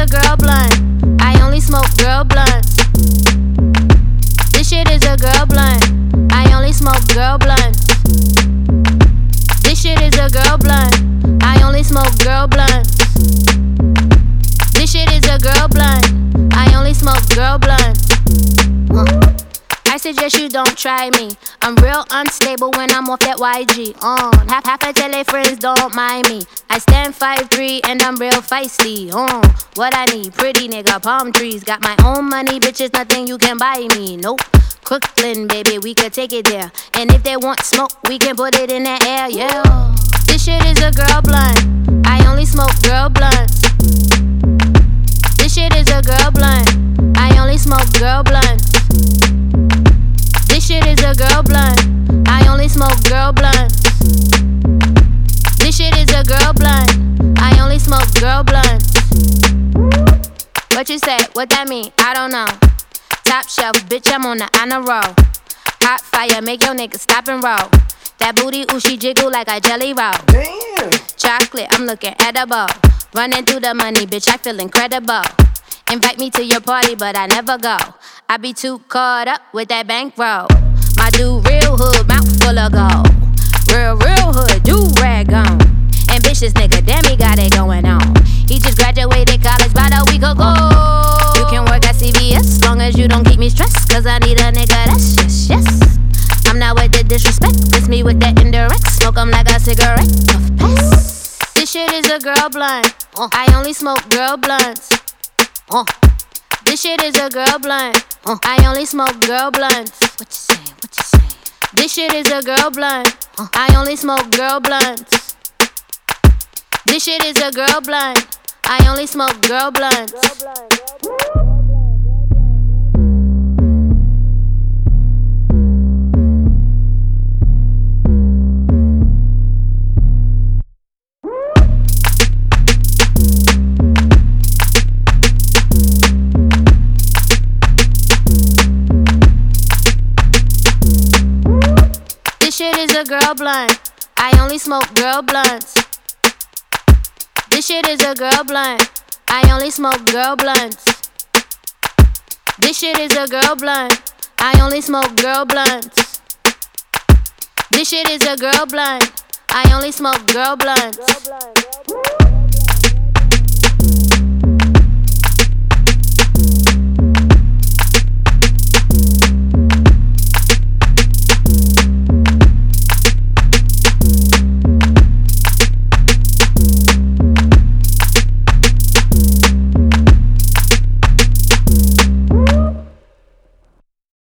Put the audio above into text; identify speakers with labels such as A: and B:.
A: a girl blunt. I only smoke girl blunts. This shit is a girl blunt. I only smoke girl blunts. This shit is a girl blunt. I only smoke girl blunts. This shit is a girl blunt. I only smoke girl blunts. I suggest you don't try me. I'm real unstable when I'm off that YG. Half a tele friends don't mind me. I stand 5'3" and I'm real feisty. What I need, pretty nigga, palm trees. Got my own money, bitches, nothing you can buy me. Nope. Crooklyn, baby, we could take it there. And if they want smoke, we can put it in the air, yeah. This shit is a girl blunt. I only smoke girl blunts. This shit is a girl blunt. I only smoke girl blunts. This shit is a girl blunt. I only smoke girl blunts. This shit is a girl blunt. I only smoke girl blunts. What you say? What that mean? I don't know. Top shelf, bitch, I'm on the honor roll. Hot fire, make your nigga stop and roll. That booty, ooh, she jiggle like a jelly roll.
B: Damn.
A: Chocolate, I'm looking edible. Running through the money, bitch, I feel incredible. Invite me to your party, but I never go. I be too caught up with that bankroll. My dude, real hood, mouth full of gold. Real hood, do rag on. Ambitious nigga, damn, he got it going on. He just graduated college about a week ago. You can work at CVS, long as you don't keep me stressed. Cause I need a nigga that's yes. I'm not with the disrespect, it's me with that indirect. Smoke 'em like a cigarette, puff pass. This shit is a girl blunt. I only smoke girl blunts. This shit is a girl blunt. I only smoke girl blunts. What you say? What you say? This shit is a girl blunt. I only smoke girl blunts. This shit is a girl blunt. I only smoke girl blunts. This shit is a girl blunt. I only smoke girl blunts. This shit is a girl blunt. I only smoke girl blunts. This shit is a girl blunt. I only smoke girl blunts. This shit is a girl blunt. I only smoke girl blunts.